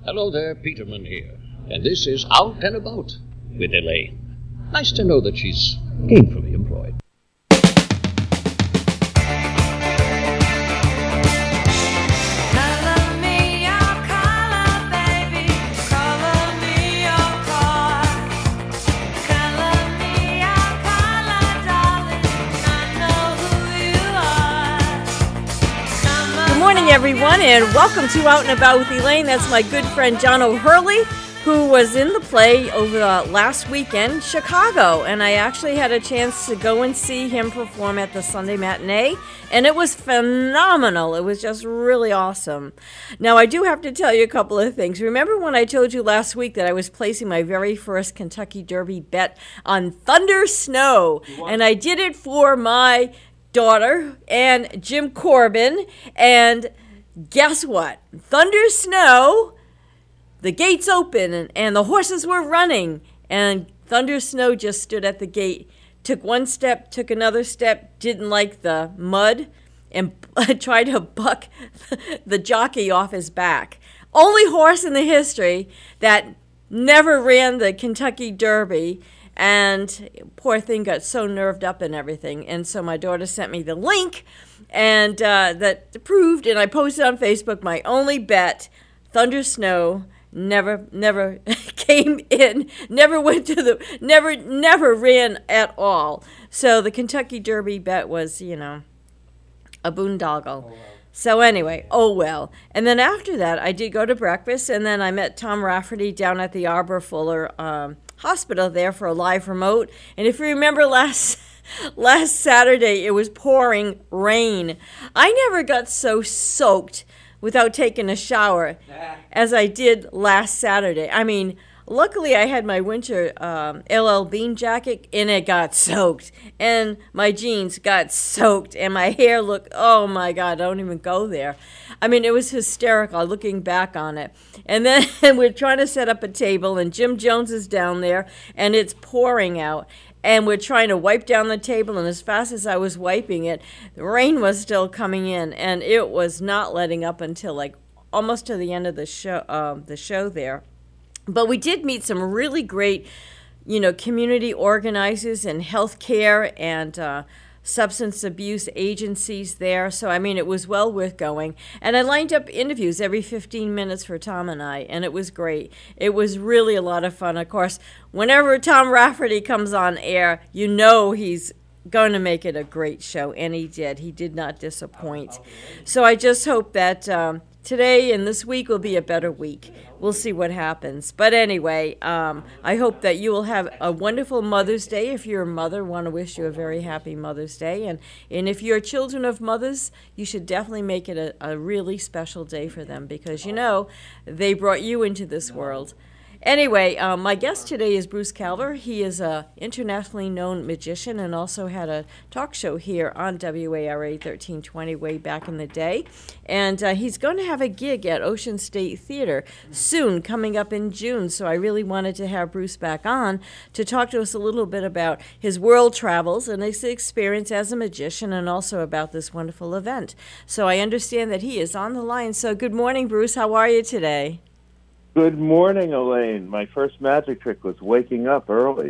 Hello there, Peterman here, and this is Out and About with Elaine. Nice to know that she's gainfully employed. Everyone, and welcome to Out and About with Elaine. That's my good friend John O'Hurley, who was in the play over last weekend, Chicago, and I actually had a chance to go and see him perform at the Sunday matinee, and it was phenomenal. It was just really awesome. Now, I do have to tell you a couple of things. Remember when I told you last week that I was placing my very first Kentucky Derby bet on Thunder Snow, and I did it for my daughter and Jim Corbin, and guess what? Thunder Snow, the gates open and the horses were running, and Thunder Snow just stood at the gate, took one step, took another step, didn't like the mud, and tried to buck the jockey off his back. Only horse in the history that never ran the Kentucky Derby. And poor thing got so nerved up and everything. And so my daughter sent me the link, and that proved, and I posted on Facebook, my only bet, Thunder Snow, never came in, never went to the, never ran at all. So the Kentucky Derby bet was, a boondoggle. Oh, wow. So anyway, oh well. And then after that, I did go to breakfast, and then I met Tom Rafferty down at the Arbor Fuller Hospital there for a live remote. And if you remember last Saturday, it was pouring rain. I never got so soaked without taking a shower as I did last Saturday. I mean, luckily I had my winter LL Bean jacket, and it got soaked, and my jeans got soaked, and my hair looked, oh my God, don't even go there. I mean, it was hysterical looking back on it. And then we're trying to set up a table, and Jim Jones is down there, and it's pouring out. And we're trying to wipe down the table, and as fast as I was wiping it, the rain was still coming in, and it was not letting up until like almost to the end of the show there. But we did meet some really great, community organizers and healthcare and substance abuse agencies there. So, I mean, it was well worth going. And I lined up interviews every 15 minutes for Tom and I, and it was great. It was really a lot of fun. Of course, whenever Tom Rafferty comes on air, he's going to make it a great show, and he did. He did not disappoint. So I just hope that today and this week will be a better week. We'll see what happens. But anyway, I hope that you will have a wonderful Mother's Day. If you're a mother, I want to wish you a very happy Mother's Day. And if you're children of mothers, you should definitely make it a really special day for them, because, they brought you into this world. Anyway, my guest today is Bruce Calver. He is an internationally known magician and also had a talk show here on WARA 1320 way back in the day. And he's going to have a gig at Ocean State Theater soon, coming up in June. So I really wanted to have Bruce back on to talk to us a little bit about his world travels and his experience as a magician, and also about this wonderful event. So I understand that he is on the line. So good morning, Bruce. How are you today? Good morning, Elaine. My first magic trick was waking up early.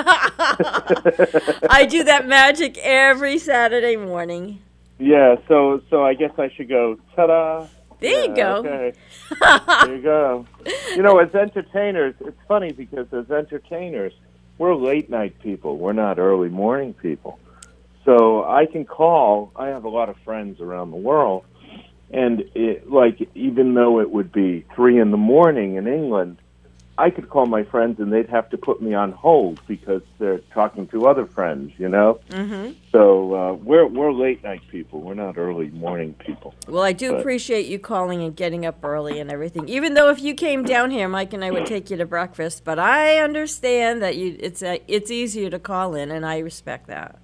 I do that magic every Saturday morning. Yeah, so I guess I should go, ta-da. There you go. Okay. There you go. As entertainers, it's funny because as entertainers, we're late-night people. We're not early morning people. So I can call. I have a lot of friends around the world. And even though it would be 3 a.m. in England, I could call my friends and they'd have to put me on hold because they're talking to other friends, Mm-hmm. So we're late night people. We're not early morning people. Well, I do appreciate you calling and getting up early and everything. Even though if you came down here, Mike and I would take you to breakfast. But I understand that it's easier to call in, and I respect that.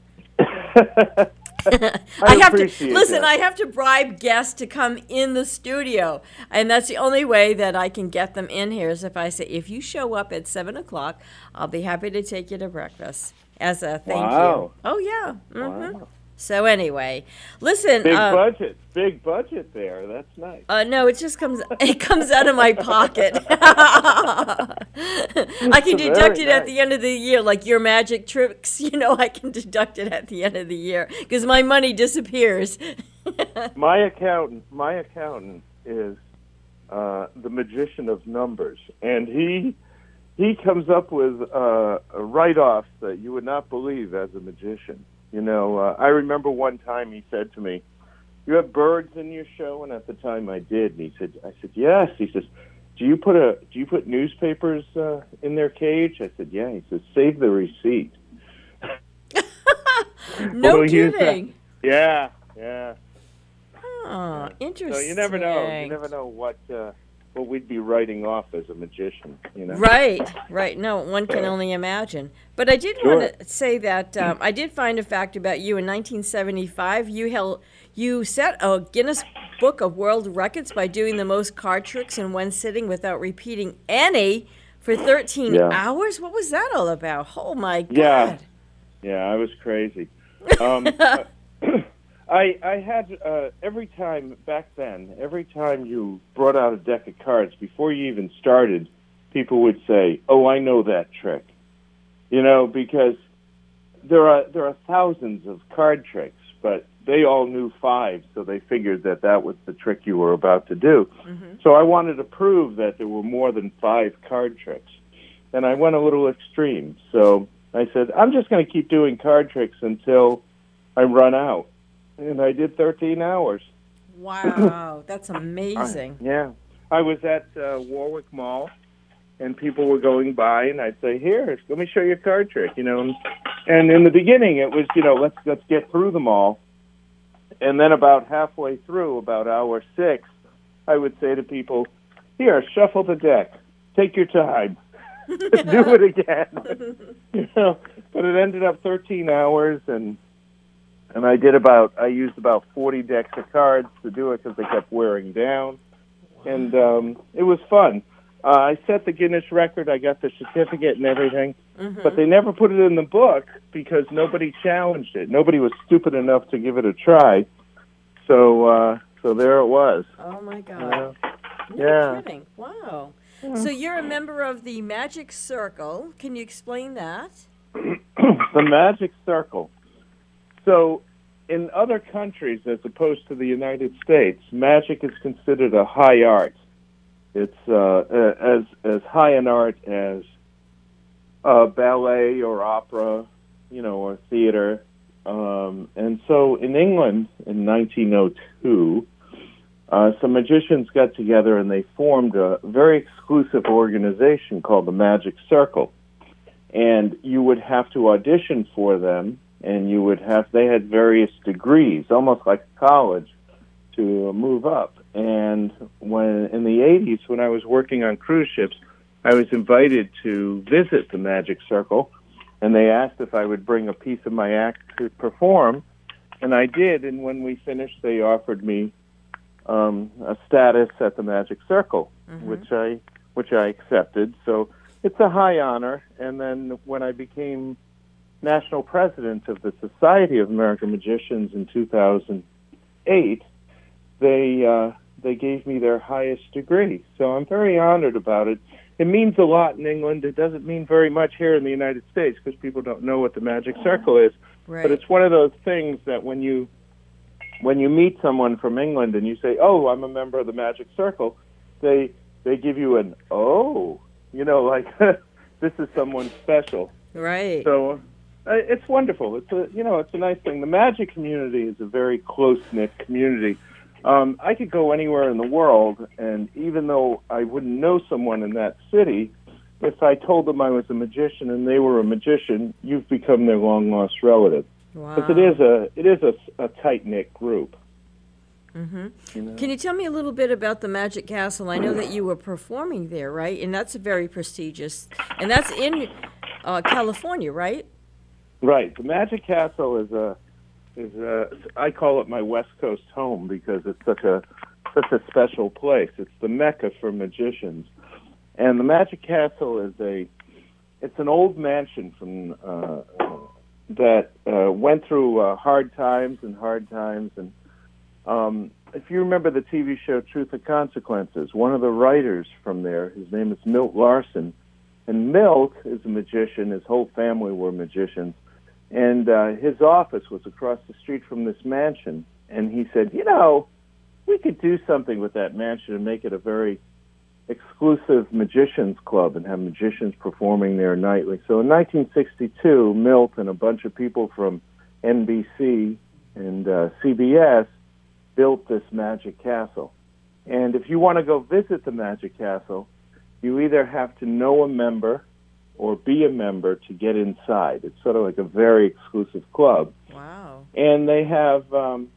I have to bribe guests to come in the studio, and that's the only way that I can get them in here is if I say, if you show up at 7 o'clock, I'll be happy to take you to breakfast as a thank you. Oh, yeah. Mm-hmm. Wow. So anyway, listen. Big budget there. That's nice. No, it just comes out of my pocket. I can deduct it at the end of the year, like your magic tricks. I can deduct it at the end of the year because my money disappears. My accountant is the magician of numbers, and he comes up with write-offs that you would not believe as a magician. I remember one time he said to me, "You have birds in your show?" And at the time I did. And I said, "Yes." He says, Do you put newspapers in their cage?" I said, "Yeah." He says, "Save the receipt." No kidding. Yeah. Oh, interesting. So you never know. You never know what we'd be writing off as a magician. Right. No, one can only imagine. But I did want to say that I did find a fact about you. In 1975, you set a Guinness Book of World Records by doing the most card tricks in one sitting without repeating any for 13 hours. What was that all about? Oh my God! Yeah, I was crazy. I had every time you brought out a deck of cards, before you even started, people would say, "Oh, I know that trick," because there are thousands of card tricks, but they all knew 5, so they figured that was the trick you were about to do. Mm-hmm. So I wanted to prove that there were more than 5 card tricks, and I went a little extreme. So I said, I'm just going to keep doing card tricks until I run out. And I did 13 hours. Wow, that's amazing. Yeah. I was at Warwick Mall, and people were going by, and I'd say, "Here, let me show you a card trick," And in the beginning, it was, let's get through them all. And then about halfway through, about hour 6, I would say to people, "Here, shuffle the deck. Take your time. Do it again." But it ended up 13 hours, and I used about 40 decks of cards to do it because they kept wearing down. And it was fun. I set the Guinness record. I got the certificate and everything. Mm-hmm. But they never put it in the book because nobody challenged it. Nobody was stupid enough to give it a try. So there it was. Oh, my God. No kidding. Wow. Yeah. So you're a member of the Magic Circle. Can you explain that? The Magic Circle. So in other countries, as opposed to the United States, magic is considered a high art. It's as high an art as ballet or opera, or theater. And so in England in 1902, some magicians got together and they formed a very exclusive organization called the Magic Circle. And you would have to audition for them, and they had various degrees, almost like college, to move up. And when in the 80s, when I was working on cruise ships, I was invited to visit the Magic Circle, and they asked if I would bring a piece of my act to perform, and I did. And when we finished, they offered me a status at the Magic Circle, mm-hmm. which I accepted. So it's a high honor. And then when I became national president of the Society of American Magicians in 2008, they gave me their highest degree. So I'm very honored about it. It means a lot in England. It doesn't mean very much here in the United States because people don't know what the Magic Circle is. Right. But it's one of those things that when you meet someone from England and you say, "Oh, I'm a member of the Magic Circle," they give you an "oh," like this is someone special. Right. So it's wonderful. It's a nice thing. The magic community is a very close-knit community. I could go anywhere in the world, and even though I wouldn't know someone in that city, if I told them I was a magician and they were a magician, you've become their long-lost relative. Wow. Because it is a tight-knit group. Mm-hmm. Can you tell me a little bit about the Magic Castle? I know that you were performing there, right? And that's very prestigious. And that's in California, right? Right. The Magic Castle is I call it my West Coast home because it's such a special place. It's the Mecca for magicians. And the Magic Castle it's an old mansion from that went through hard times. And if you remember the TV show Truth or Consequences, one of the writers from there, his name is Milt Larson. And Milt is a magician. His whole family were magicians. And his office was across the street from this mansion. And he said, we could do something with that mansion and make it a very exclusive magicians club and have magicians performing there nightly. So in 1962, Milt and a bunch of people from NBC and CBS built this Magic Castle. And if you want to go visit the Magic Castle, you either have to know a member or be a member to get inside. It's sort of like a very exclusive club. Wow. And they have,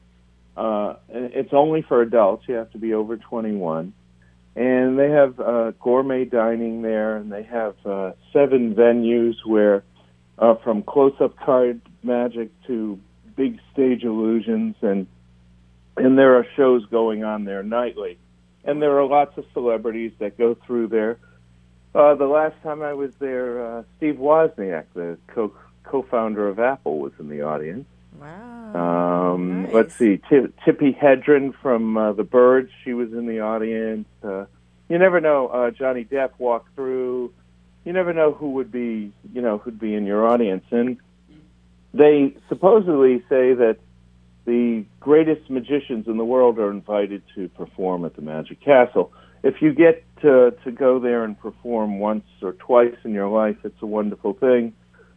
it's only for adults. You have to be over 21. And they have gourmet dining there, and they have 7 venues where, from close-up card magic to big stage illusions, and there are shows going on there nightly. And there are lots of celebrities that go through there. The last time I was there, Steve Wozniak, the co-founder of Apple, was in the audience. Wow. Nice. Let's see, Tippi Hedren from The Birds, she was in the audience. You never know. Johnny Depp walked through. You never know who would be, who'd be in your audience. And they supposedly say that the greatest magicians in the world are invited to perform at the Magic Castle. If you get to go there and perform once or twice in your life, it's a wonderful thing.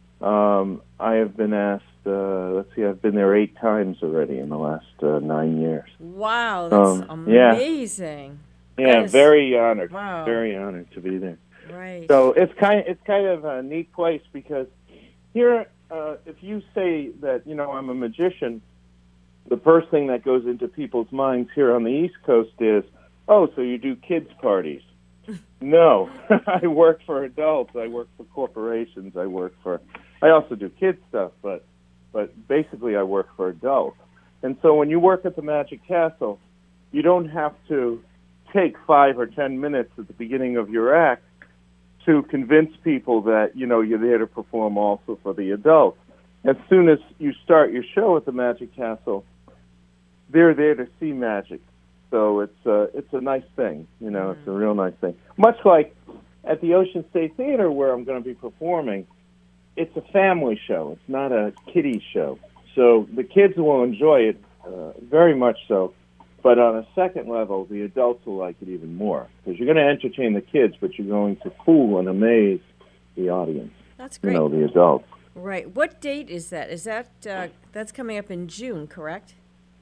I have been asked, I've been there 8 times already in the last 9 years. Wow, that's amazing. Yeah, very honored. Wow. Very honored to be there. Right. So it's kind of a neat place because here, if you say that, I'm a magician, the first thing that goes into people's minds here on the East Coast is, oh, so you do kids' parties. No, I work for adults. I work for corporations. I also do kids stuff, but basically I work for adults. And so when you work at the Magic Castle, you don't have to take 5 or 10 minutes at the beginning of your act to convince people that, you're there to perform also for the adults. As soon as you start your show at the Magic Castle, they're there to see magic. So it's a nice thing, It's a real nice thing. Much like at the Ocean State Theater where I'm going to be performing, it's a family show. It's not a kiddie show. So the kids will enjoy it very much so. But on a second level, the adults will like it even more because you're going to entertain the kids, but you're going to fool and amaze the audience. That's great. The adults. Right. What date is that? Is that that's coming up in June, correct?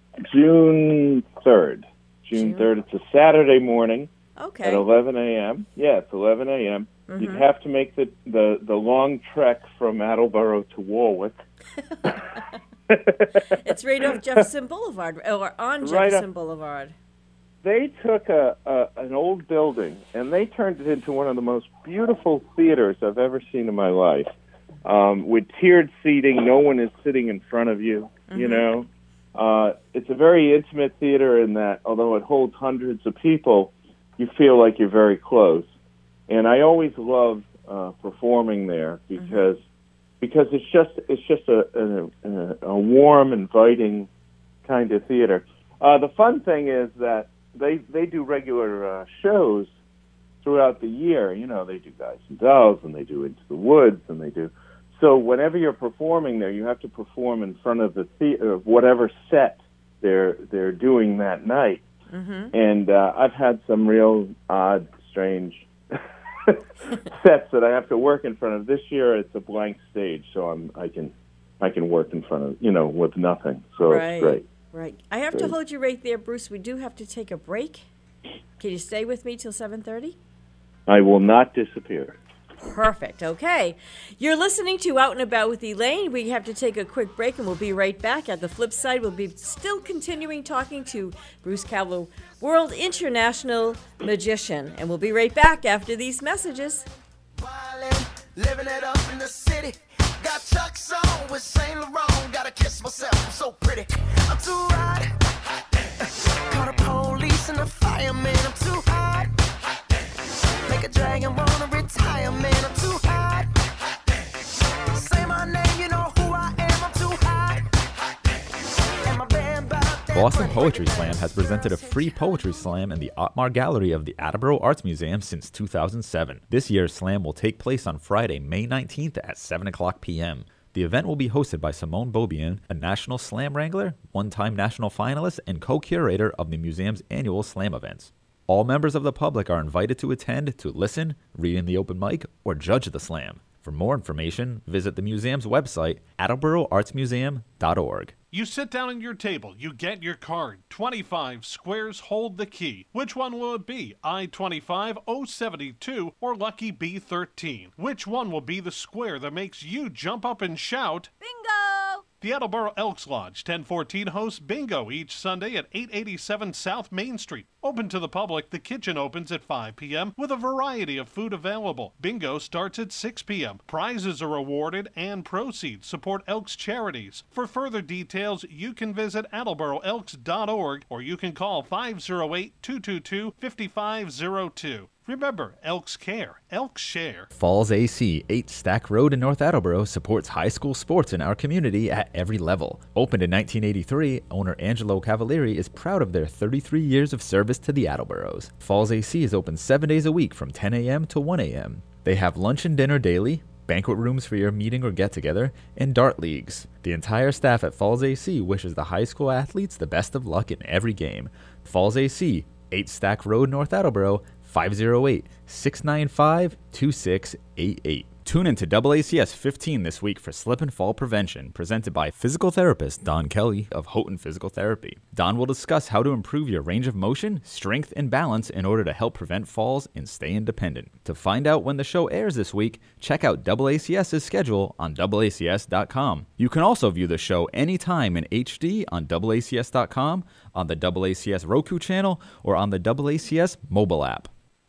June 3rd. June 3rd. It's a Saturday morning. Okay. At 11 a.m. Yeah, it's 11 a.m. Mm-hmm. You'd have to make the long trek from Attleboro to Warwick. It's right off Jefferson Boulevard, or on Jefferson Boulevard. They took an old building, and they turned it into one of the most beautiful theaters I've ever seen in my life, with tiered seating. No one is sitting in front of you, It's a very intimate theater in that, although it holds hundreds of people, you feel like you're very close. And I always love performing there because it's just a warm, inviting kind of theater. The fun thing is that they do regular shows throughout the year. They do Guys and Dolls, and they do Into the Woods, and they do. So whenever you're performing there, you have to perform in front of the theater, of whatever set they're doing that night. Mm-hmm. And I've had some real odd, strange sets that I have to work in front of. This year it's a blank stage, so I can work in front of with nothing. So it's great. Right. I have to hold you right there, Bruce. We do have to take a break. Can you stay with me till 7:30? I will not disappear. Perfect. Okay. You're listening to Out and About with Elaine. We have to take a quick break, and we'll be right back. At the flip side, we'll be still continuing talking to Bruce Calvo, world international magician. And we'll be right back after these messages. Living it up in the city. Got Chuck's on with Saint Laurent. Gotta kiss myself, I'm so pretty. I'm too hot. Call the police and the fireman. I'm too hot. Make a dragon wanna retire, man. I'm too hot. Say my name, you know who I am. Boston Poetry Slam has presented a free poetry slam in the Ottmar Gallery of the Attleboro Arts Museum since 2007. This year's slam will take place on Friday, May 19th at 7 o'clock p.m. The event will be hosted by Simone Beaubien, a National Slam Wrangler, one-time national finalist, and co-curator of the museum's annual slam events. All members of the public are invited to attend to listen, read in the open mic, or judge the slam. For more information, visit the museum's website, attleboroartsmuseum.org. You sit down at your table, you get your card. 25 squares hold the key. Which one will it be? I-25, O-72, or Lucky B-13? Which one will be the square that makes you jump up and shout, Bingo! The Attleboro Elks Lodge, 1014, hosts bingo each Sunday at 887 South Main Street. Open to the public, the kitchen opens at 5 p.m. with a variety of food available. Bingo starts at 6 p.m. Prizes are awarded and proceeds support Elks charities. For further details, you can visit attleboroelks.org or you can call 508-222-5502. Remember, Elks care, Elks share. Falls AC, 8 Stack Road in North Attleboro, supports high school sports in our community at every level. Opened in 1983, owner Angelo Cavalieri is proud of their 33 years of service to the Attleboros. Falls AC is open 7 days a week from 10 a.m. to 1 a.m. They have lunch and dinner daily, banquet rooms for your meeting or get-together, and dart leagues. The entire staff at Falls AC wishes the high school athletes the best of luck in every game. Falls AC, 8 Stack Road, North Attleboro, 508-695-2688. Tune in to AACS 15 this week for Slip and Fall Prevention, presented by physical therapist Don Kelly of Houghton Physical Therapy. Don will discuss how to improve your range of motion, strength, and balance in order to help prevent falls and stay independent. To find out when the show airs this week, check out AACS's schedule on AACS.com. You can also view the show anytime in HD on AACS.com, on the AACS Roku channel, or on the AACS mobile app.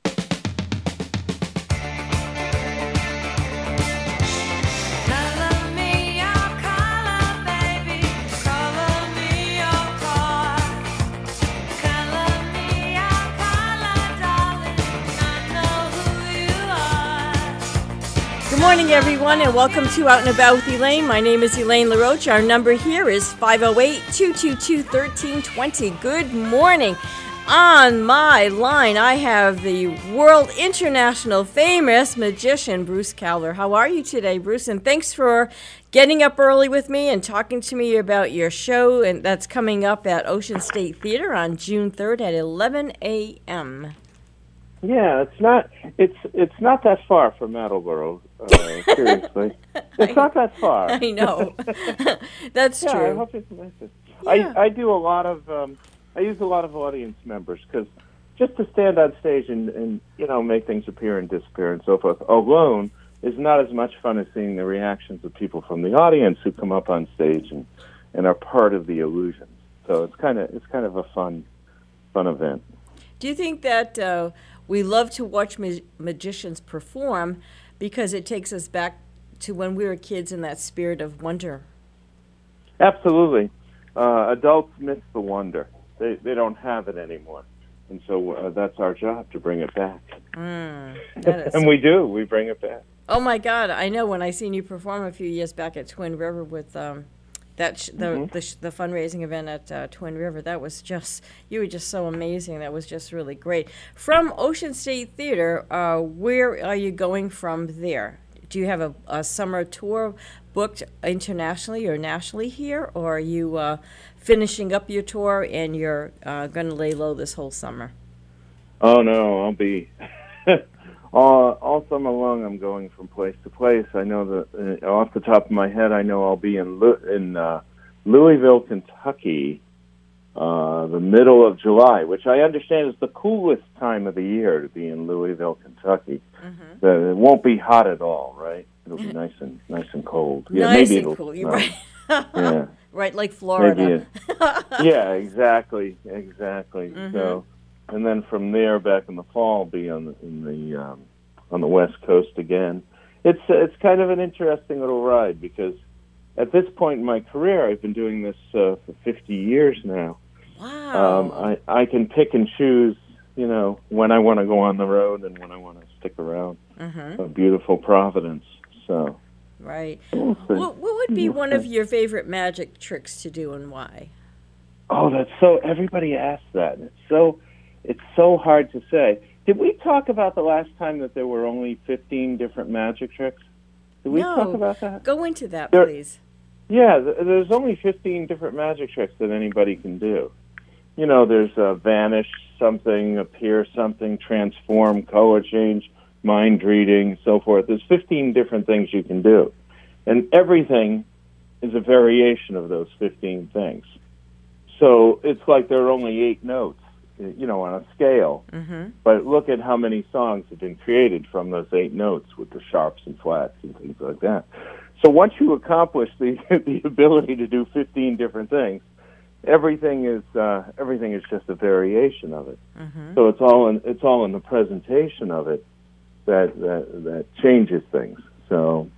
Good morning, everyone, and welcome to Out and About with Elaine. My name is Elaine LaRoche. Our number here is 508-222-1320. Good morning. On my line, I have the world international famous magician, Bruce Cowler. How are you today, Bruce? And thanks for getting up early with me and talking to me about your show and that's coming up at Ocean State Theater on June 3rd at 11 a.m. Yeah, it's not that far from Attleboro. Seriously, it's not that far. I know. That's yeah, true. I hope it's nice. Yeah. I do a lot of I use a lot of audience members because just to stand on stage and make things appear and disappear and so forth alone is not as much fun as seeing the reactions of people from the audience who come up on stage and are part of the illusion. So it's kind of a fun event. Do you think that we love to watch magicians perform because it takes us back to when we were kids in that spirit of wonder? Absolutely. Adults miss the wonder. They don't have it anymore. And so that's our job, to bring it back. And we do. We bring it back. Oh, my God. I know when I seen you perform a few years back at Twin River with the fundraising event at Twin River, that was you were just so amazing. That was just really great. From Ocean State Theater, where are you going from there? Do you have a summer tour booked internationally or nationally here, or are you finishing up your tour and you're going to lay low this whole summer? Oh, no, I'll be... all summer long, I'm going from place to place. I know that off the top of my head, I know I'll be in Louisville, Kentucky, the middle of July, which I understand is the coolest time of the year to be in Louisville, Kentucky. Mm-hmm. It won't be hot at all, right? It'll be nice and cold. Yeah, nice maybe and cool. You're right. Yeah. Right, like Florida. Yeah, exactly. Mm-hmm. So. And then from there, back in the fall, be on the West Coast again. It's kind of an interesting little ride because at this point in my career, I've been doing this for 50 years now. Wow. I can pick and choose, when I want to go on the road and when I want to stick around. Mm-hmm. A beautiful Providence. So. Right. What would be one of your favorite magic tricks to do and why? Oh, that's so. Everybody asks that. It's so hard to say. Did we talk about the last time that there were only 15 different magic tricks? Did we talk about that? Go into that, please. Yeah, there's only 15 different magic tricks that anybody can do. You know, there's vanish something, appear something, transform, color change, mind reading, so forth. There's 15 different things you can do. And everything is a variation of those 15 things. So it's like there are only 8 notes, you know, on a scale. Mm-hmm. But look at how many songs have been created from those 8 notes with the sharps and flats and things like that. So once you accomplish the ability to do 15 different things, everything is just a variation of it. Mm-hmm. So it's all in the presentation of it that changes things. So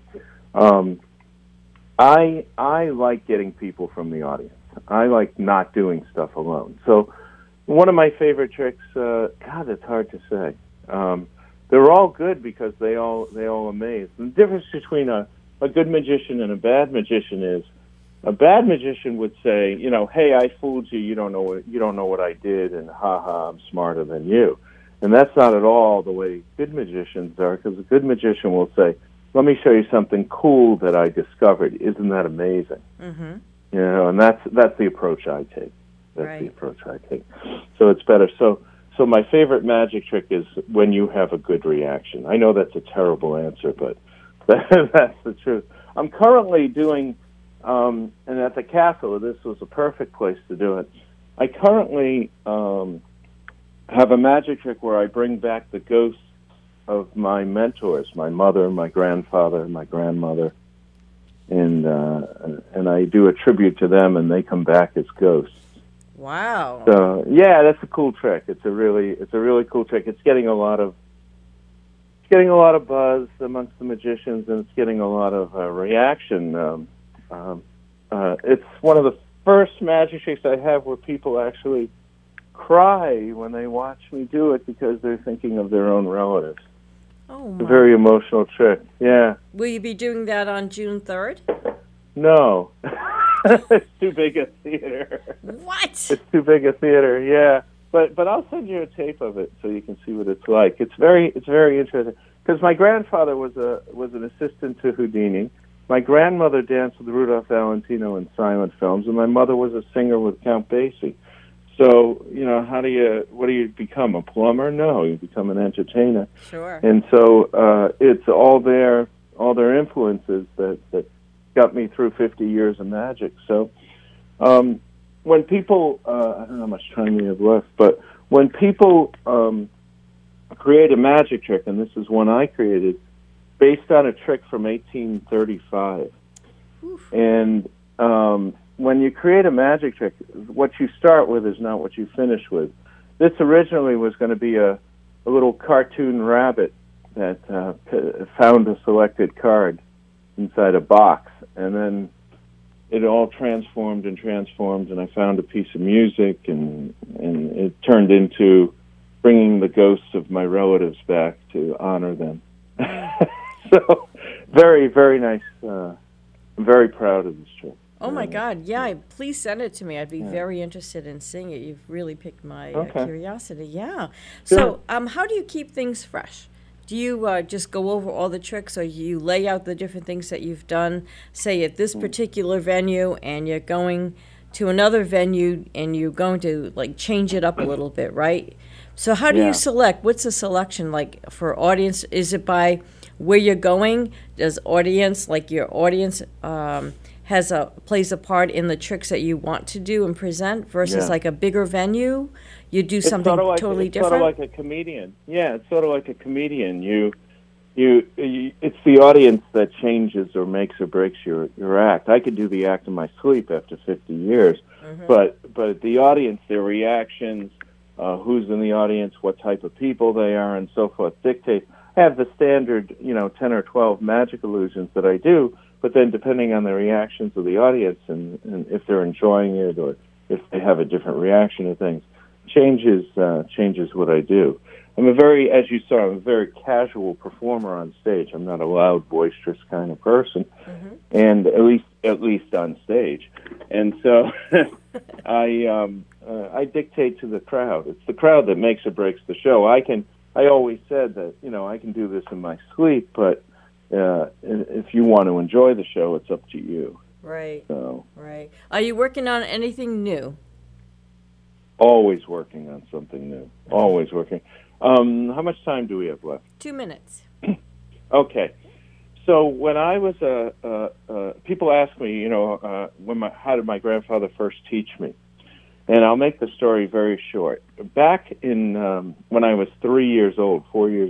I like getting people from the audience. I like not doing stuff alone. So one of my favorite tricks, God, it's hard to say. They're all good because they all amaze. The difference between a good magician and a bad magician is a bad magician would say, you know, hey, I fooled you. You don't know what I did, and I'm smarter than you. And that's not at all the way good magicians are, because a good magician will say, let me show you something cool that I discovered. Isn't that amazing? Mm-hmm. You know, and that's the approach I take. That's right. the approach I take. So it's better. So my favorite magic trick is when you have a good reaction. I know that's a terrible answer, but that's the truth. I'm currently doing, and at the castle, this was a perfect place to do it. I currently have a magic trick where I bring back the ghosts of my mentors, my mother, my grandfather, my grandmother, and I do a tribute to them, and they come back as ghosts. Wow. So yeah, that's a cool trick. It's a really cool trick. It's getting a lot of buzz amongst the magicians, and it's getting a lot of reaction. It's one of the first magic tricks I have where people actually cry when they watch me do it because they're thinking of their own relatives. Oh, my. It's a very emotional trick. Yeah. Will you be doing that on June 3rd? No. It's too big a theater. What? It's too big a theater, yeah. But I'll send you a tape of it so you can see what it's like. It's very interesting because my grandfather was an assistant to Houdini. My grandmother danced with Rudolph Valentino in silent films, and my mother was a singer with Count Basie. So, you know, what do you become, a plumber? No, you become an entertainer. Sure. And so it's all their influences that got me through 50 years of magic. So when people, I don't know how much time we have left, but when people create a magic trick, and this is one I created, based on a trick from 1835. Oof. And when you create a magic trick, what you start with is not what you finish with. This originally was going to be a little cartoon rabbit that found a selected card inside a box, and then it all transformed, and I found a piece of music, and it turned into bringing the ghosts of my relatives back to honor them. So, very, very nice. I'm very proud of this trick. Oh, my God. Yeah, please send it to me. I'd be very interested in seeing it. You've really piqued my curiosity. Yeah. Sure. So how do you keep things fresh? Do you just go over all the tricks, or you lay out the different things that you've done, say, at this particular venue, and you're going to another venue, and you're going to, like, change it up a little bit, right? So how do you select? What's the selection like for audience? Is it by where you're going? Does audience, like your audience, plays a part in the tricks that you want to do and present versus like a bigger venue? You do something totally different? It's sort of like a comedian. Yeah, it's sort of like a comedian. It's the audience that changes or makes or breaks your act. I could do the act in my sleep after 50 years, but the audience, their reactions, who's in the audience, what type of people they are, and so forth, dictate. I have the standard, 10 or 12 magic illusions that I do, but then depending on the reactions of the audience and if they're enjoying it or if they have a different reaction to things, changes what I do. as you saw, I'm a very casual performer on stage. I'm not a loud, boisterous kind of person, and at least on stage. And so I dictate to the crowd. It's the crowd that makes or breaks the show. I always said that, I can do this in my sleep, but if you want to enjoy the show, it's up to you. Right. So, right. Are you working on anything new? Always working on something new. Always working. How much time do we have left? 2 minutes. Okay. So when I was people ask me, how did my grandfather first teach me? And I'll make the story very short. Back in when I was 4 years old,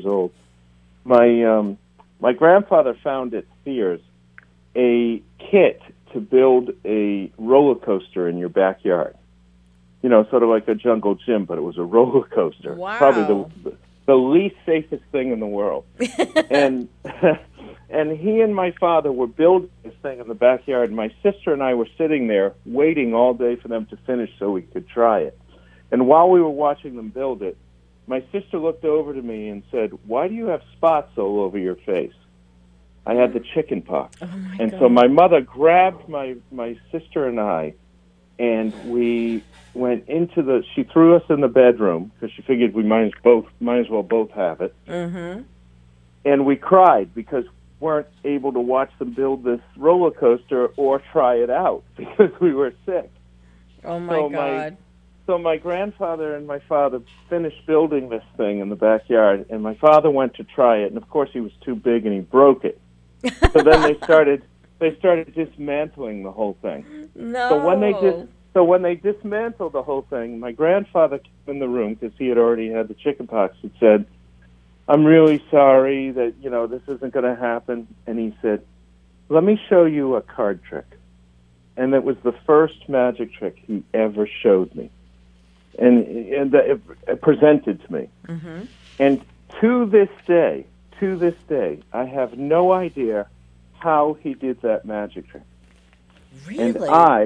my grandfather found at Sears a kit to build a roller coaster in your backyard. Sort of like a jungle gym, but it was a roller coaster. Wow. Probably the least safest thing in the world. And he and my father were building this thing in the backyard, and my sister and I were sitting there waiting all day for them to finish so we could try it. And while we were watching them build it, my sister looked over to me and said, "Why do you have spots all over your face?" I had the chicken pox. Oh my and God. So my mother grabbed my sister and I, and we went she threw us in the bedroom because she figured we might as well both have it. Mm-hmm. And we cried because we weren't able to watch them build this roller coaster or try it out because we were sick. Oh my God. So my grandfather and my father finished building this thing in the backyard, and my father went to try it, and of course he was too big and he broke it. So then they started dismantling the whole thing. No. So when they dismantled the whole thing, my grandfather came in the room because he had already had the chickenpox and said, "I'm really sorry that this isn't going to happen." And he said, "Let me show you a card trick." And it was the first magic trick he ever showed me, and it presented to me. Mm-hmm. And to this day, I have no idea how he did that magic trick. Really? And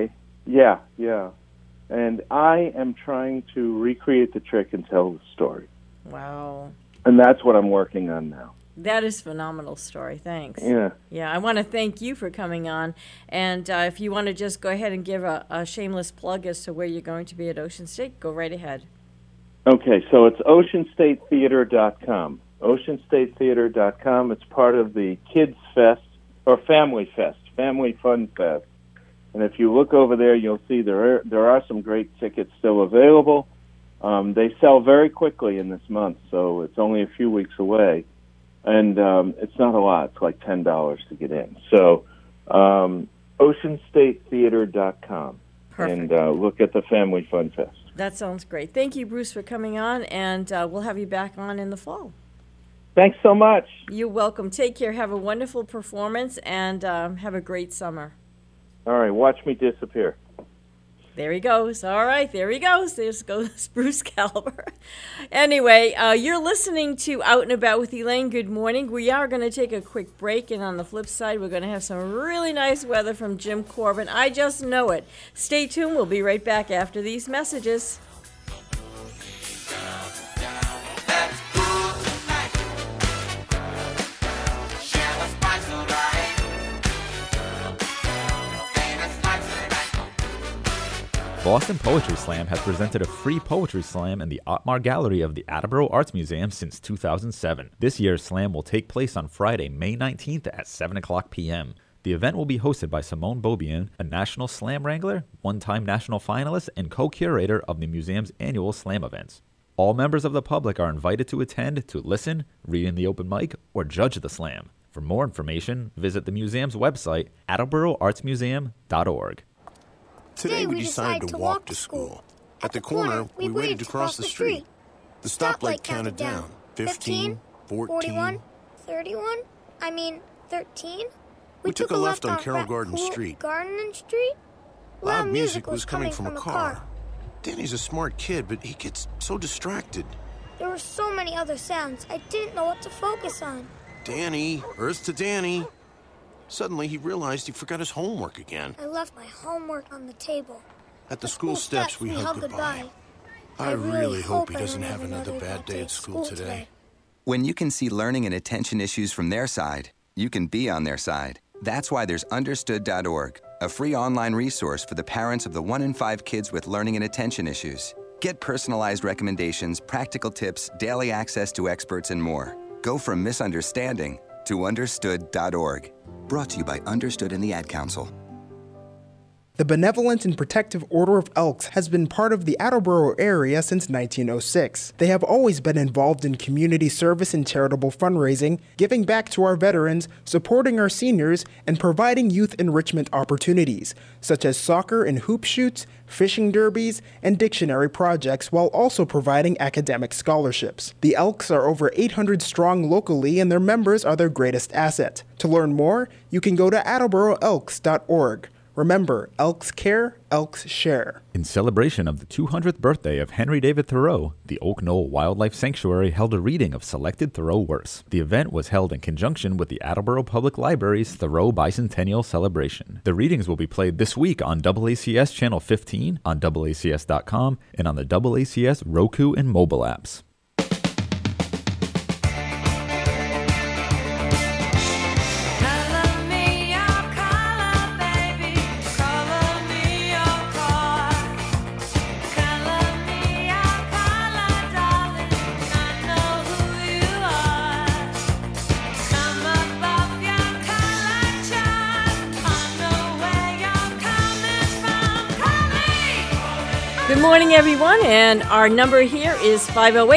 and I am trying to recreate the trick and tell the story. Wow. And that's what I'm working on now. That is a phenomenal story. Thanks. Yeah. Yeah, I want to thank you for coming on. And if you want to just go ahead and give a shameless plug as to where you're going to be at Ocean State, go right ahead. Okay, so it's OceanStateTheater.com. OceanStateTheater.com. It's part of the Kids Fest, or Family Fest, Family Fun Fest. And if you look over there, you'll see there are some great tickets still available. They sell very quickly in this month, so it's only a few weeks away. And it's not a lot. It's like $10 to get in. So OceanStateTheater.com. Perfect. And look at the Family Fun Fest. That sounds great. Thank you, Bruce, for coming on, and we'll have you back on in the fall. Thanks so much. You're welcome. Take care. Have a wonderful performance, and have a great summer. All right, watch me disappear. There he goes. All right, there he goes. There goes Bruce Caliber. Anyway, you're listening to Out and About with Elaine. Good morning. We are going to take a quick break, and on the flip side, we're going to have some really nice weather from Jim Corbin. I just know it. Stay tuned. We'll be right back after these messages. Boston Poetry Slam has presented a free poetry slam in the Ottmar Gallery of the Attleboro Arts Museum since 2007. This year's slam will take place on Friday, May 19th at 7 o'clock p.m. The event will be hosted by Simone Beaubien, a National Slam Wrangler, one-time national finalist, and co-curator of the museum's annual slam events. All members of the public are invited to attend to listen, read in the open mic, or judge the slam. For more information, visit the museum's website, attleboroartsmuseum.org. Today we decided to walk to school. At the corner, we waited to cross the street. The stoplight counted down. 15, 14, 31? 13? We took a left on Carroll Garden Street. Garden Street? Loud music was coming from a car. Danny's a smart kid, but he gets so distracted. There were so many other sounds, I didn't know what to focus on. Danny, Earth to Danny. Suddenly, he realized he forgot his homework again. I left my homework on the table. At the school steps, we hugged goodbye. I really hope he doesn't have another bad day at school today. When you can see learning and attention issues from their side, you can be on their side. That's why there's Understood.org, a free online resource for the parents of the 1 in 5 kids with learning and attention issues. Get personalized recommendations, practical tips, daily access to experts, and more. Go from misunderstanding to Understood.org. Brought to you by Understood and the Ad Council. The Benevolent and Protective Order of Elks has been part of the Attleboro area since 1906. They have always been involved in community service and charitable fundraising, giving back to our veterans, supporting our seniors, and providing youth enrichment opportunities, such as soccer and hoop shoots, fishing derbies, and dictionary projects, while also providing academic scholarships. The Elks are over 800 strong locally, and their members are their greatest asset. To learn more, you can go to attleboroelks.org. Remember, Elks care, Elks share. In celebration of the 200th birthday of Henry David Thoreau, the Oak Knoll Wildlife Sanctuary held a reading of selected Thoreau works. The event was held in conjunction with the Attleboro Public Library's Thoreau Bicentennial Celebration. The readings will be played this week on AACS Channel 15, on AACS.com, and on the AACS Roku and mobile apps. Good morning, everyone, and our number here is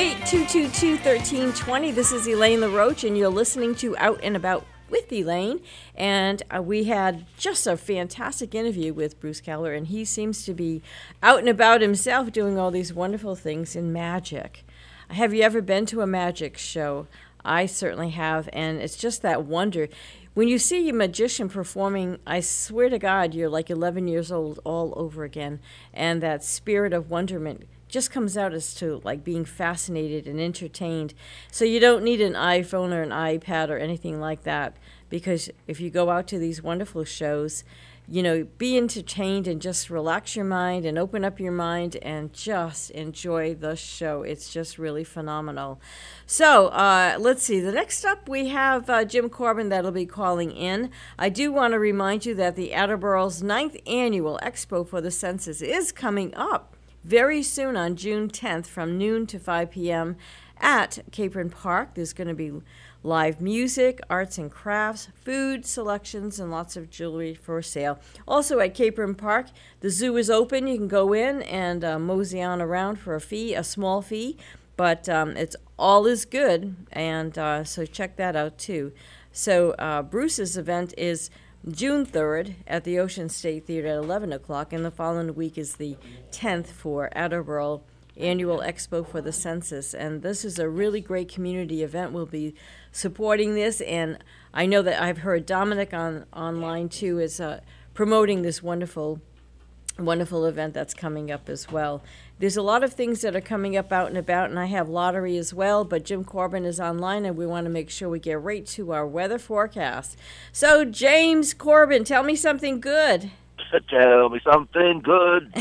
508-222-1320. This is Elaine LaRoche, and you're listening to Out and About with Elaine, and we had just a fantastic interview with Bruce Keller, and he seems to be out and about himself doing all these wonderful things in magic. Have you ever been to a magic show? I certainly have, and it's just that wonder. When you see a magician performing, I swear to God, you're like 11 years old all over again. And that spirit of wonderment just comes out as to like being fascinated and entertained. So you don't need an iPhone or an iPad or anything like that, because if you go out to these wonderful shows, you know, be entertained and just relax your mind and open up your mind and just enjoy the show. It's just really phenomenal. So let's see. The next up, we have Jim Corbin that'll be calling in. I do want to remind you that the Attleboro's 9th Annual Expo for the Senses is coming up very soon on June 10th from noon to 5 p.m. at Capron Park. There's going to be live music, arts and crafts, food selections, and lots of jewelry for sale. Also at Capron Park, the zoo is open. You can go in and mosey on around for a fee, a small fee, but it's all is good, and so check that out too. So Bruce's event is June 3rd at the Ocean State Theater at 11 o'clock, and the following week is the 10th for Attleboro Annual Expo for the Census, and this is a really great community event. We'll be supporting this, and I know that I've heard Dominic online too is promoting this wonderful event that's coming up as well. There's a lot of things that are coming up out and about, and I have lottery as well, but Jim Corbin is online, and we want to make sure we get right to our weather forecast. So, James Corbin, tell me something good. Tell me something good.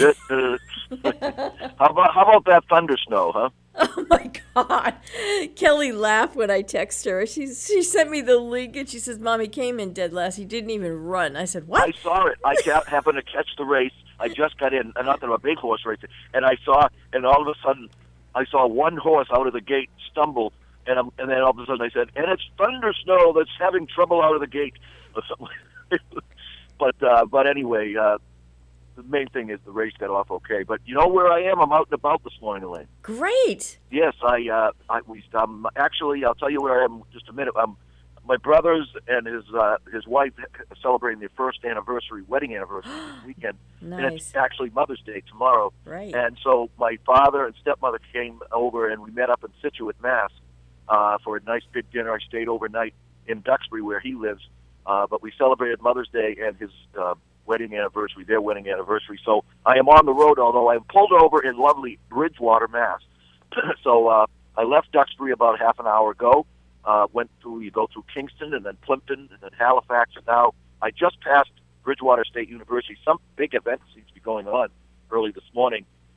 How about that thunder snow, huh? Oh my God. Kelly laughed when I text her. She sent me the link and she says, Mommy came in dead last. He didn't even run. I said, what? I saw it. I happened to catch the race. I just got in, not that I'm a big horse racer, and all of a sudden, I saw one horse out of the gate stumble, and then all of a sudden I said, and it's thunder snow that's having trouble out of the gate. Or something. But anyway, the main thing is the race got off okay. But you know where I am? I'm out and about this morning, Elaine. Great. Yes, actually, I'll tell you where I am in just a minute. My brothers and his wife celebrating their first wedding anniversary this weekend. Nice. And it's actually Mother's Day tomorrow. Right. And so my father and stepmother came over, and we met up in Scituate, Mass, for a nice big dinner. I stayed overnight in Duxbury, where he lives. But we celebrated Mother's Day and his their wedding anniversary. So I am on the road, although I'm pulled over in lovely Bridgewater, Mass. So I left Duxbury about half an hour ago. You go through Kingston and then Plimpton and then Halifax, and now I just passed Bridgewater State University. Some big event seems to be going on early this morning,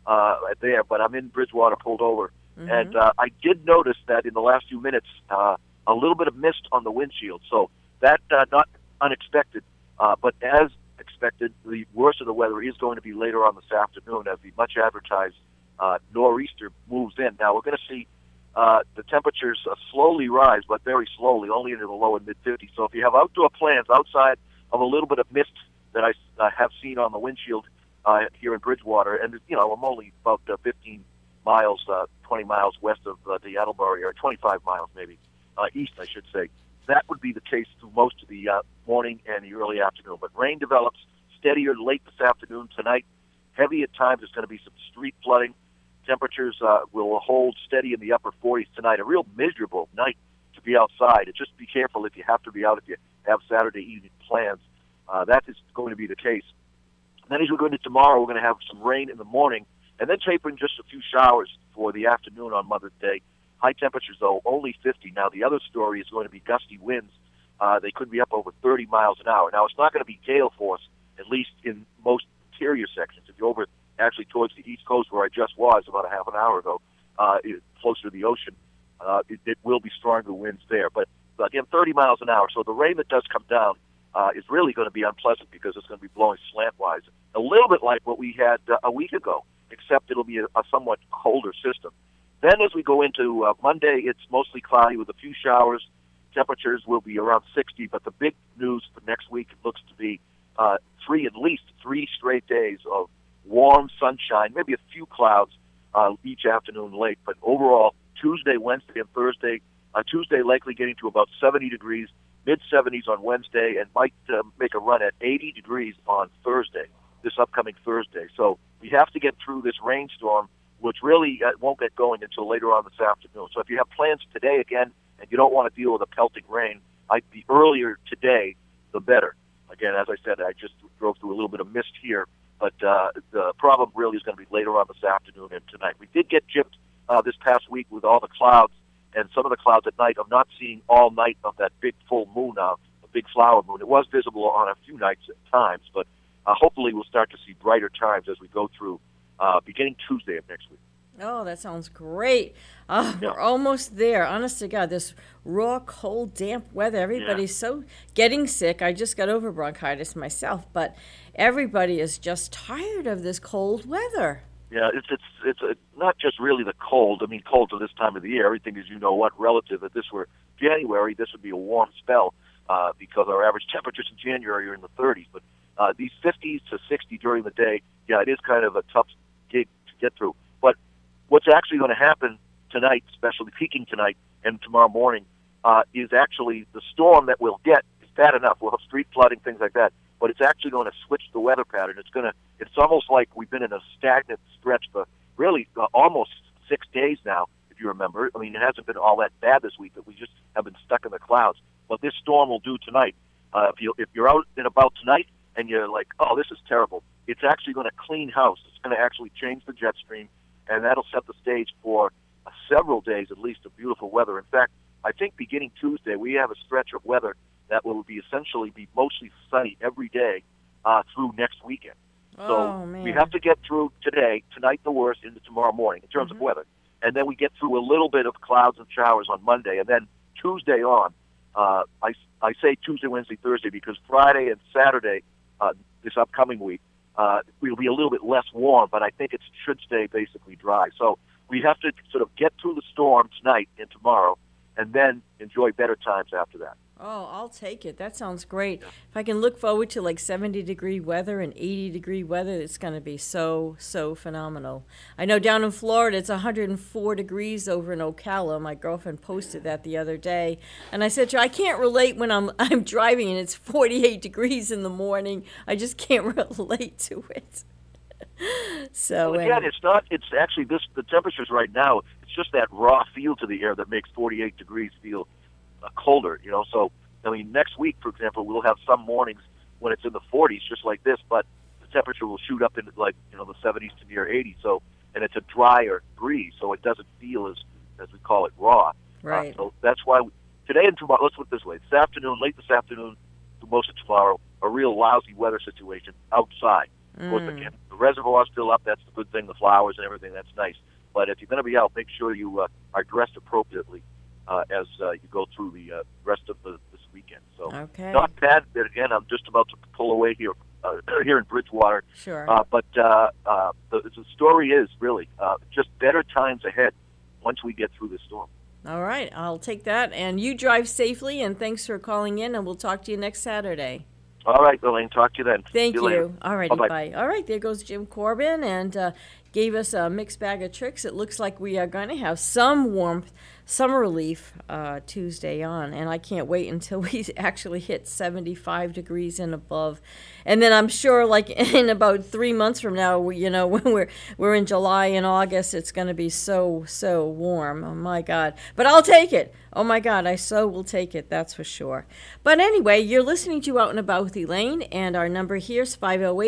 there, but I'm in Bridgewater, pulled over. And I did notice that in the last few minutes, a little bit of mist on the windshield. So that not unexpected, but as expected, the worst of the weather is going to be later on this afternoon as the much advertised nor'easter moves in. Now we're going to see the temperatures slowly rise, but very slowly, only into the low and mid-50s. So if you have outdoor plans outside of a little bit of mist that I have seen on the windshield here in Bridgewater, and I'm only about 15 miles, 20 miles west of the Attleboro area, 25 miles maybe east, I should say. That would be the case through most of the morning and the early afternoon. But rain develops steadier late this afternoon. Tonight, heavy at times. There's going to be some street flooding. Temperatures will hold steady in the upper 40s tonight. A real miserable night to be outside. And just be careful if you have to be out, if you have Saturday evening plans. That is going to be the case. And then as we go into tomorrow, we're going to have some rain in the morning, and then tapering just a few showers for the afternoon on Mother's Day. High temperatures, though, only 50. Now, the other story is going to be gusty winds. They could be up over 30 miles an hour. Now, it's not going to be gale force, at least in most interior sections. If you're over actually towards the East Coast, where I just was about a half an hour ago, closer to the ocean, it will be stronger winds there. But again, 30 miles an hour. So the rain that does come down is really going to be unpleasant because it's going to be blowing slantwise. A little bit like what we had a week ago, except it'll be a somewhat colder system. Then as we go into Monday, it's mostly cloudy with a few showers. Temperatures will be around 60, but the big news for next week looks to be at least three straight days of warm sunshine, maybe a few clouds each afternoon late, but overall, Tuesday, Wednesday, and Thursday, Tuesday likely getting to about 70 degrees, mid-70s on Wednesday, and might make a run at 80 degrees on Thursday, this upcoming Thursday. So we have to get through this rainstorm, which really won't get going until later on this afternoon. So if you have plans today again and you don't want to deal with a pelting rain, the earlier today, the better. Again, as I said, I just drove through a little bit of mist here, but the problem really is going to be later on this afternoon and tonight. We did get gypped this past week with all the clouds, and some of the clouds at night. I'm not seeing all night of that big full moon now, a big flower moon. It was visible on a few nights at times, but hopefully we'll start to see brighter times as we go through beginning Tuesday of next week. Oh, that sounds great. We're almost there. Honest to God, this raw, cold, damp weather, everybody's so getting sick. I just got over bronchitis myself, but everybody is just tired of this cold weather. Yeah, it's not just really the cold. I mean, cold to this time of the year. Everything is, relative. If this were January, this would be a warm spell because our average temperatures in January are in the 30s. But these 50s to 60 during the day, it is kind of a tough gig to get through. But what's actually going to happen tonight, especially peaking tonight and tomorrow morning, is actually the storm that we'll get is bad enough. We'll have street flooding, things like that. But it's actually going to switch the weather pattern. It's almost like we've been in a stagnant stretch for really almost 6 days now, if you remember. I mean, it hasn't been all that bad this week, but we just have been stuck in the clouds. What this storm will do tonight, if you're out and about tonight and you're like, oh, this is terrible, it's actually going to clean house. It's going to actually change the jet stream, and that'll set the stage for several days at least of beautiful weather. In fact, I think beginning Tuesday, we have a stretch of weather that will be mostly sunny every day through next weekend. So we have to get through tonight the worst, into tomorrow morning in terms of weather. And then we get through a little bit of clouds and showers on Monday. And then Tuesday on, I say Tuesday, Wednesday, Thursday, because Friday and Saturday this upcoming week will be a little bit less warm, but I think it should stay basically dry. So we have to sort of get through the storm tonight and tomorrow, and then enjoy better times after that. Oh, I'll take it. That sounds great. If I can look forward to like 70-degree weather and 80-degree weather, it's going to be so phenomenal. I know down in Florida, it's 104 degrees over in Ocala. My girlfriend posted that the other day. And I said to her, I can't relate when I'm driving and it's 48 degrees in the morning. I just can't relate to it. So well, again, it's actually the temperatures right now, it's just that raw feel to the air that makes 48 degrees feel colder, So, I mean, next week, for example, we'll have some mornings when it's in the 40s, just like this, but the temperature will shoot up into the 70s to near 80. So, and it's a drier breeze, so it doesn't feel as we call it, raw. Right. So that's why today and tomorrow. Let's put it this way: late this afternoon, to most of tomorrow, a real lousy weather situation outside. Of course, again, the reservoir's still up, that's the good thing. The flowers and everything, that's nice. But if you're going to be out, make sure you are dressed appropriately as you go through the rest of this weekend. So not bad. But again, I'm just about to pull away here in Bridgewater. Sure. But the story is really just better times ahead once we get through this storm. All right, I'll take that. And you drive safely, and thanks for calling in, and we'll talk to you next Saturday. All right, Elaine, talk to you then. Thank you. Later. All righty, bye. All right, there goes Jim Corbin, and gave us a mixed bag of tricks. It looks like we are going to have some warmth, some relief Tuesday on, and I can't wait until we actually hit 75 degrees and above. And then I'm sure, like in about 3 months from now, when we're in July and August, it's going to be so warm. Oh my God! But I'll take it. Oh my God, I so will take it. That's for sure. But anyway, you're listening to Out and About with Elaine, and our number here is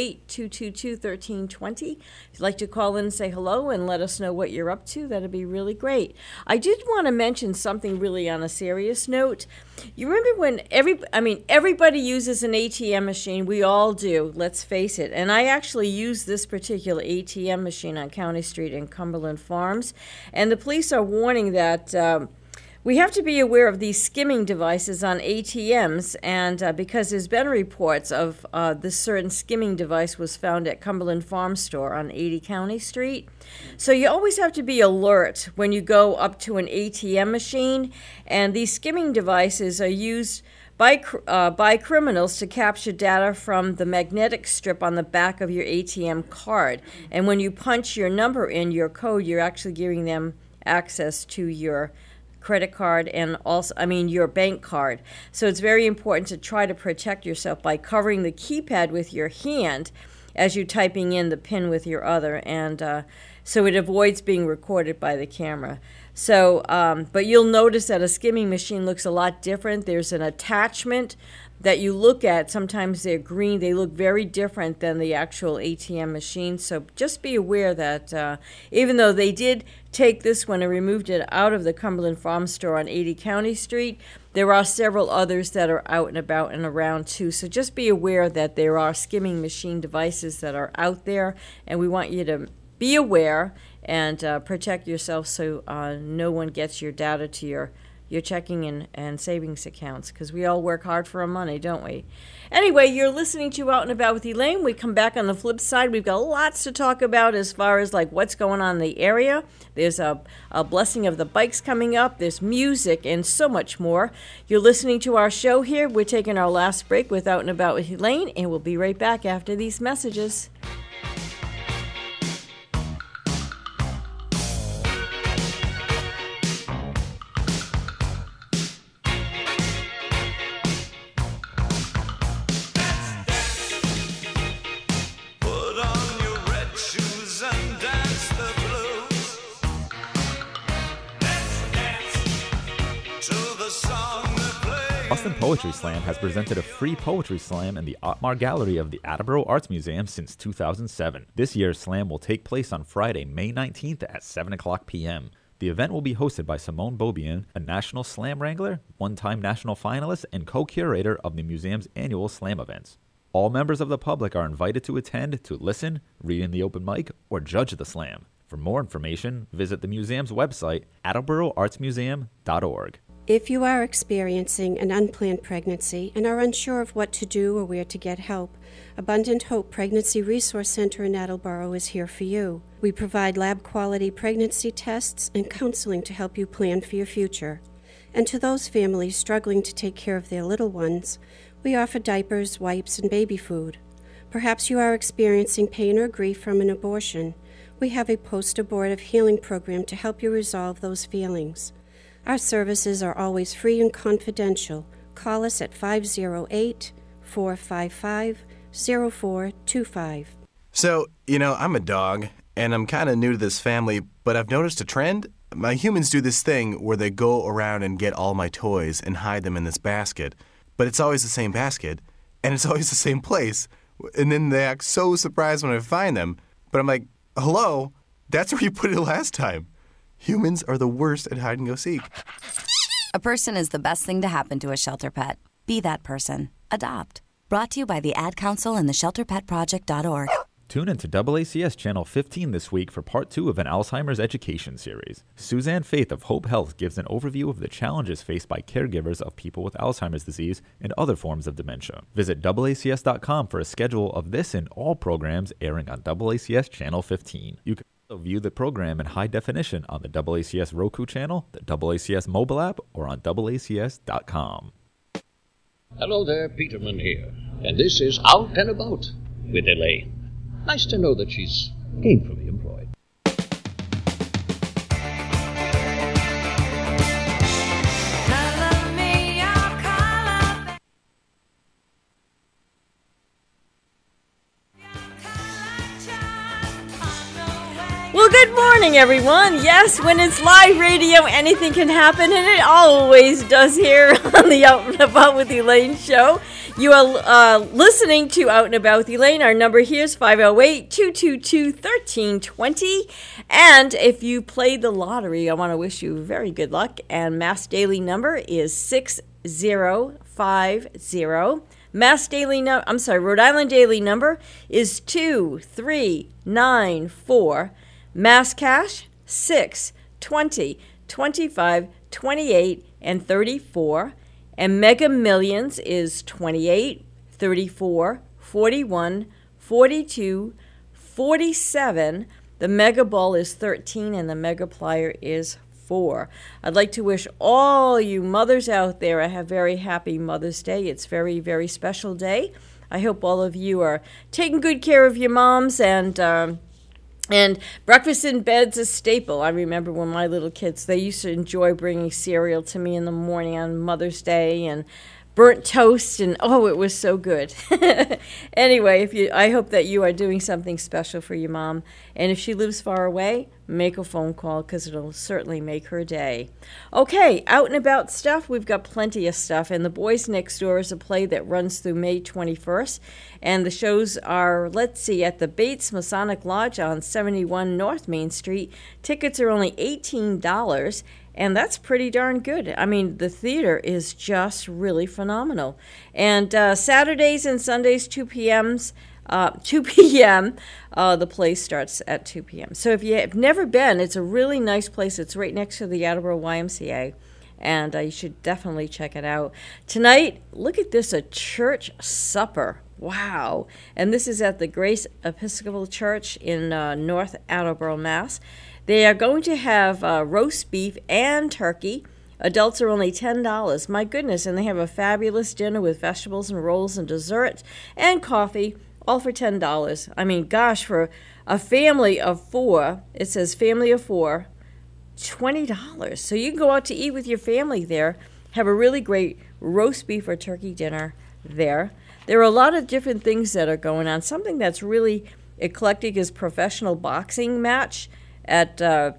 508-222-1320. If you'd like to call in and say hello and let us know what you're up to, that'd be really great. I did want to mention something really on a serious note. You remember when everybody uses an ATM machine. We all do, let's face it. And I actually use this particular ATM machine on County Street in Cumberland Farms. And the police are warning that we have to be aware of these skimming devices on ATMs, and because there's been reports of this certain skimming device was found at Cumberland Farm Store on 80 County Street. So you always have to be alert when you go up to an ATM machine, and these skimming devices are used by criminals to capture data from the magnetic strip on the back of your ATM card. And when you punch your number in, your code, you're actually giving them access to your credit card and also, your bank card. So it's very important to try to protect yourself by covering the keypad with your hand as you're typing in the PIN with your other, and so it avoids being recorded by the camera. So, but you'll notice that a skimming machine looks a lot different. There's an attachment that you look at. Sometimes they're green. They look very different than the actual ATM machine. So just be aware that even though they did take this one and removed it out of the Cumberland Farm Store on 80 County Street, there are several others that are out and about and around too. So just be aware that there are skimming machine devices that are out there, and we want you to be aware and protect yourself so no one gets your data to your checking and savings accounts, because we all work hard for our money, don't we? Anyway, you're listening to Out and About with Elaine. We come back on the flip side. We've got lots to talk about as far as like what's going on in the area. There's a blessing of the bikes coming up. There's music and so much more. You're listening to our show here. We're taking our last break with Out and About with Elaine, and we'll be right back after these messages. Boston Poetry Slam has presented a free poetry slam in the Ottmar Gallery of the Attleboro Arts Museum since 2007. This year's slam will take place on Friday, May 19th at 7 o'clock p.m. The event will be hosted by Simone Beaubien, a National Slam Wrangler, one-time national finalist, and co-curator of the museum's annual slam events. All members of the public are invited to attend to listen, read in the open mic, or judge the slam. For more information, visit the museum's website, attleboroartsmuseum.org. If you are experiencing an unplanned pregnancy and are unsure of what to do or where to get help, Abundant Hope Pregnancy Resource Center in Attleboro is here for you. We provide lab-quality pregnancy tests and counseling to help you plan for your future. And to those families struggling to take care of their little ones, we offer diapers, wipes, and baby food. Perhaps you are experiencing pain or grief from an abortion. We have a post-abortive healing program to help you resolve those feelings. Our services are always free and confidential. Call us at 508-455-0425. So, I'm a dog, and I'm kind of new to this family, but I've noticed a trend. My humans do this thing where they go around and get all my toys and hide them in this basket. But it's always the same basket, and it's always the same place. And then they act so surprised when I find them. But I'm like, hello? That's where you put it last time. Humans are the worst at hide and go seek. A person is the best thing to happen to a shelter pet. Be that person. Adopt. Brought to you by the Ad Council and the ShelterPetProject.org. Tune into AACS Channel 15 this week for part 2 of an Alzheimer's education series. Suzanne Faith of Hope Health gives an overview of the challenges faced by caregivers of people with Alzheimer's disease and other forms of dementia. Visit AACS.com for a schedule of this and all programs airing on AACS Channel 15. You can also view the program in high definition on the AACS Roku channel, the AACS mobile app, or on AACS.com. Hello there, Peterman here, and this is Out and About with Elaine. Nice to know that she's gainfully employed. Well, good morning, everyone. Yes, when it's live radio, anything can happen, and it always does here on the Out and About with Elaine show. You are listening to Out and About with Elaine. Our number here is 508-222-1320. And if you played the lottery, I want to wish you very good luck. And Mass Daily number is 6050. Rhode Island Daily number is 2394. Mass Cash 6, 20, 25, 28, and 34. And Mega Millions is 28, 34, 41, 42, 47. The Mega Ball is 13, and the Mega Plier is 4. I'd like to wish all you mothers out there a very happy Mother's Day. It's a very, very special day. I hope all of you are taking good care of your moms, and breakfast in bed's a staple. I remember when my little kids, they used to enjoy bringing cereal to me in the morning on Mother's Day, and burnt toast, and oh, it was so good. Anyway, I hope that you are doing something special for your mom, and if she lives far away, make a phone call, because it'll certainly make her day. Okay, Out and About stuff, we've got plenty of stuff, and The Boys Next Door is a play that runs through May 21st, and the shows are, at the Bates Masonic Lodge on 71 North Main Street. Tickets are only $18, and that's pretty darn good. I mean, the theater is just really phenomenal. And Saturdays and Sundays, 2 p.m., the play starts at 2 p.m. So if you have never been, it's a really nice place. It's right next to the Attleboro YMCA, and you should definitely check it out. Tonight, look at this, a church supper. Wow. And this is at the Grace Episcopal Church in North Attleboro, Mass. They are going to have roast beef and turkey. Adults are only $10. My goodness, and they have a fabulous dinner with vegetables and rolls and dessert and coffee, all for $10. I mean, gosh, for a family of 4, it says family of 4, $20. So you can go out to eat with your family there, have a really great roast beef or turkey dinner there. There are a lot of different things that are going on. Something that's really eclectic is professional boxing match at, I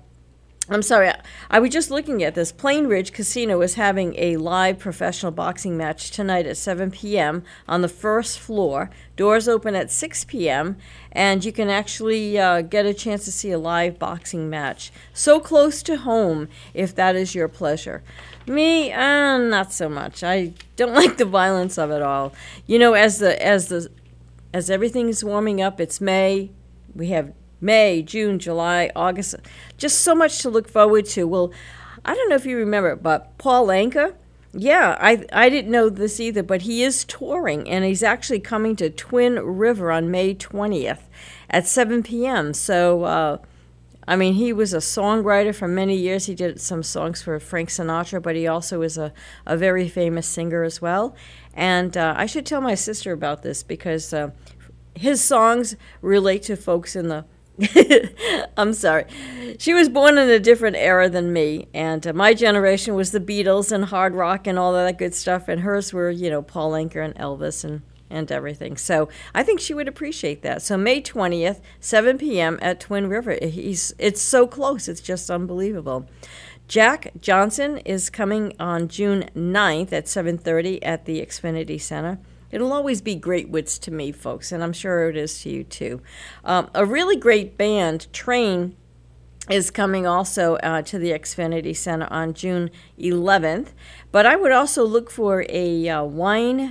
was just looking at this. Plain Ridge Casino is having a live professional boxing match tonight at 7 p.m. on the first floor. Doors open at 6 p.m., and you can actually get a chance to see a live boxing match. So close to home, if that is your pleasure. Me, not so much. I don't like the violence of it all. You know, as everything is warming up, it's May. We have May, June, July, August, just so much to look forward to. Well, I don't know if you remember, but Paul Anka, yeah, I didn't know this either, but he is touring, and he's actually coming to Twin River on May 20th at 7 p.m. So, I mean, he was a songwriter for many years. He did some songs for Frank Sinatra, but he also is a very famous singer as well. And I should tell my sister about this, because his songs relate to folks in the I'm sorry. She was born in a different era than me, and my generation was the Beatles and hard rock and all that good stuff, and hers were, Paul Anka and Elvis and everything. So I think she would appreciate that. So May 20th, 7 p.m. at Twin River. It's so close. It's just unbelievable. Jack Johnson is coming on June 9th at 7:30 at the Xfinity Center. It'll always be great wits to me, folks, and I'm sure it is to you, too. A really great band, Train, is coming also to the Xfinity Center on June 11th. But I would also look for a wine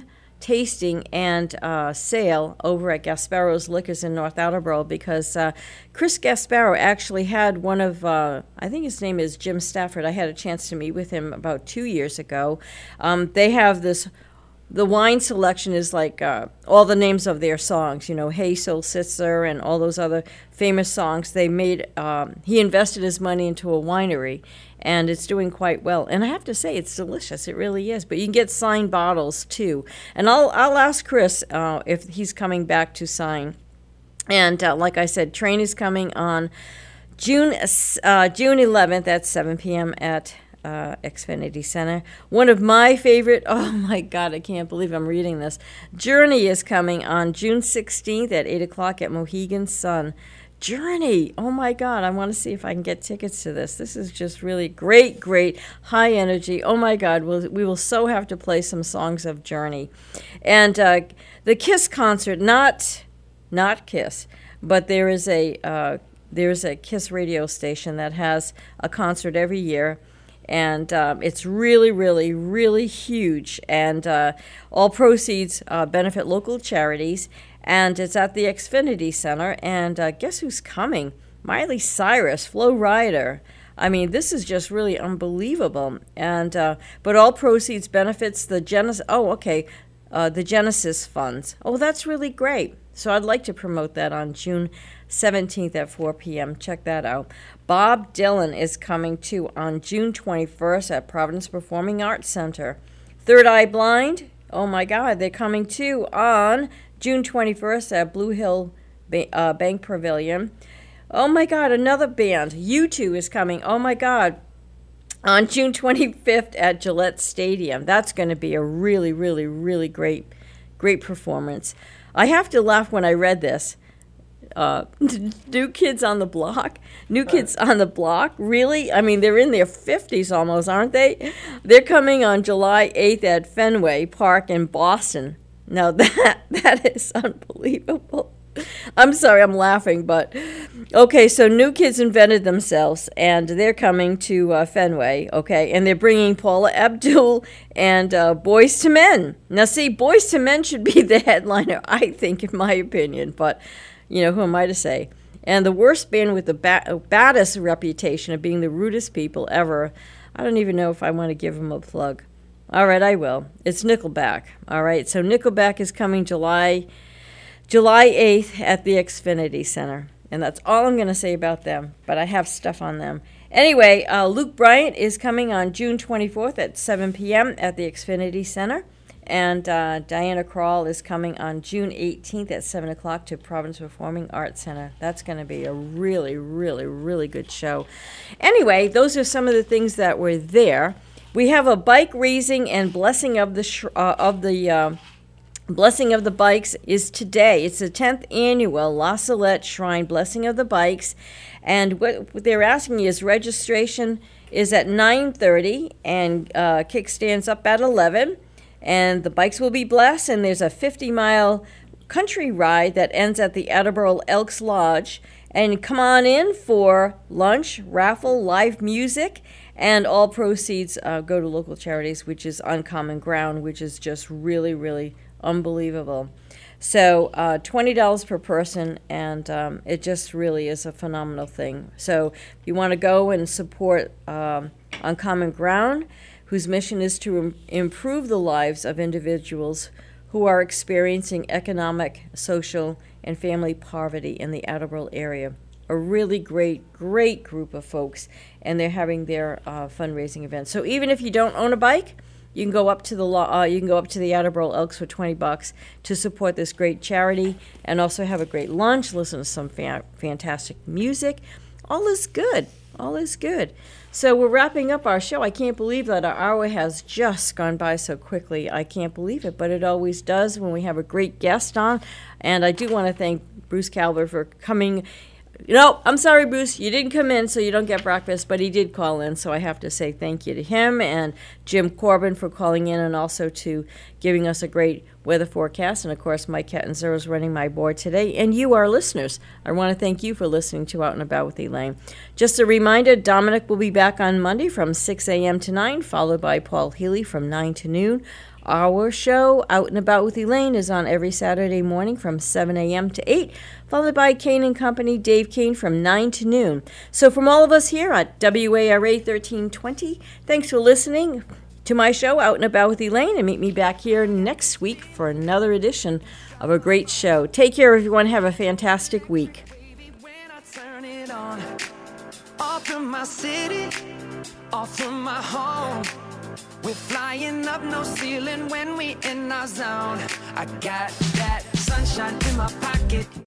tasting and sale over at Gasparo's Liquors in North Attleboro, because Chris Gasparo actually had one of, I think his name is Jim Stafford. I had a chance to meet with him about 2 years ago. They have this, the wine selection is like all the names of their songs, you know, Hey Soul Sister and all those other famous songs. They made, he invested his money into a winery, and it's doing quite well. And I have to say, it's delicious. It really is. But you can get signed bottles, too. And I'll ask Chris if he's coming back to sign. And like I said, Train is coming on June 11th at 7 p.m. at Xfinity Center. One of my favorite, oh my God, I can't believe I'm reading this. Journey is coming on June 16th at 8 o'clock at Mohegan Sun. Journey, oh my God, I want to see if I can get tickets to this. This is just really great, high energy. Oh my God, we will so have to play some songs of Journey. And the Kiss concert, not Kiss, but there is a Kiss radio station that has a concert every year. And it's really, really, really huge. And all proceeds benefit local charities. And it's at the Xfinity Center. And guess who's coming? Miley Cyrus, Flo Rida. I mean, this is just really unbelievable. And but all proceeds benefits the Genesis. The Genesis funds. Oh, that's really great. So I'd like to promote that on June 17th at 4 p.m. Check that out. Bob Dylan is coming too on June 21st at Providence Performing Arts Center. Third Eye Blind, oh my God, they're coming too on June 21st at Blue Hill Bank Pavilion. Oh my God, another band, U2 is coming, oh my God, on June 25th at Gillette Stadium. That's going to be a really, really, really great performance. I have to laugh when I read this. New Kids on the Block? New Kids on the Block? Really? I mean, they're in their 50s almost, aren't they? They're coming on July 8th at Fenway Park in Boston. Now, that is unbelievable. I'm sorry, I'm laughing, but... Okay, so New Kids invented themselves, and they're coming to Fenway, okay? And they're bringing Paula Abdul and Boyz II Men. Now, see, Boyz II Men should be the headliner, I think, in my opinion, but... You know, who am I to say? And the worst band with the baddest reputation of being the rudest people ever. I don't even know if I want to give them a plug. All right, I will. It's Nickelback. All right, so Nickelback is coming July 8th at the Xfinity Center. And that's all I'm going to say about them, but I have stuff on them. Anyway, Luke Bryant is coming on June 24th at 7 p.m. at the Xfinity Center. And Diana Krall is coming on June 18th at 7 o'clock to Providence Performing Arts Center. That's going to be a really, really, really good show. Anyway, those are some of the things that were there. We have a bike raising and blessing of the Blessing of the Bikes is today. It's the 10th annual La Salette Shrine Blessing of the Bikes. And what they're asking is registration is at 9:30 and kickstands up at 11. And the bikes will be blessed, and there's a 50-mile country ride that ends at the Attleboro Elks Lodge. And come on in for lunch, raffle, live music, and all proceeds go to local charities, which is Uncommon Ground, which is just really, really unbelievable. So $20 per person, and it just really is a phenomenal thing. So if you want to go and support Uncommon Ground, whose mission is to improve the lives of individuals who are experiencing economic, social, and family poverty in the Attleboro area. A really great group of folks, and they're having their fundraising event. So even if you don't own a bike, you can go up to the Attleboro Elks for $20 to support this great charity, and also have a great lunch, listen to some fantastic music. All is good. All is good. So we're wrapping up our show. I can't believe that our hour has just gone by so quickly. I can't believe it, but it always does when we have a great guest on. And I do want to thank Bruce Calvert for coming. No, I'm sorry, Bruce, you didn't come in, so you don't get breakfast, but he did call in, so I have to say thank you to him, and Jim Corbin for calling in, and also to giving us a great weather forecast. And, of course, Mike Kettenzer is running my board today, and you, our listeners. I want to thank you for listening to Out and About with Elaine. Just a reminder, Dominic will be back on Monday from 6 a.m. to 9, followed by Paul Healy from 9 to noon. Our show, Out and About with Elaine, is on every Saturday morning from 7 a.m. to 8, followed by Kane and Company, Dave Kane, from 9 to noon. So from all of us here at WARA 1320, thanks for listening to my show, Out and About with Elaine, and meet me back here next week for another edition of a great show. Take care, everyone. Have a fantastic week. Off from my city, off from my home. We're flying up, no ceiling when we in our zone. I got that sunshine in my pocket.